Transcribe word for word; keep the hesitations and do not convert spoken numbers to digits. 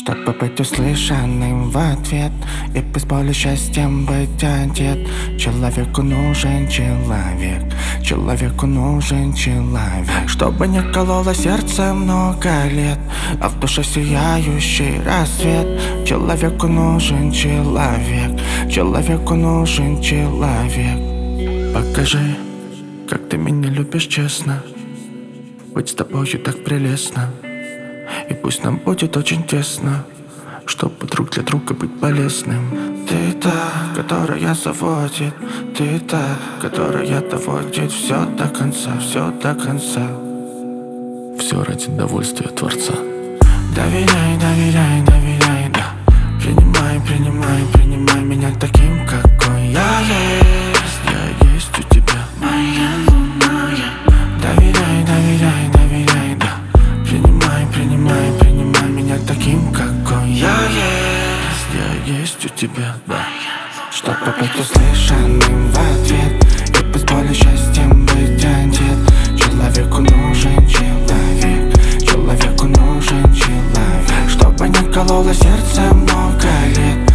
Чтобы быть услышанным в ответ и без боли счастьем быть одет. Человеку нужен человек, человеку нужен человек. Чтобы не кололо сердце много лет, а в душе сияющий рассвет. Человеку нужен человек, человеку нужен человек. Покажи, как ты меня любишь честно. Быть с тобою так прелестно. И пусть нам будет очень тесно, чтобы друг для друга быть полезным. Ты та, которая заводит, ты та, которая доводит все до конца, все до конца. Все ради удовольствия Творца. Доверяй, доверяй, доверяй, да. Принимай, принимай, принимай меня таким, какой я есть. Я есть у тебя, моя лунная. Доверяй, доверяй, доверяй, да. Принимай, принимай, принимай меня таким, какой я есть. я есть у тебя, да. Чтобы быть услышанным в ответ и без боли счастьем быть одет. Человеку нужен человек, человеку нужен человек. Чтобы не кололо сердце много лет,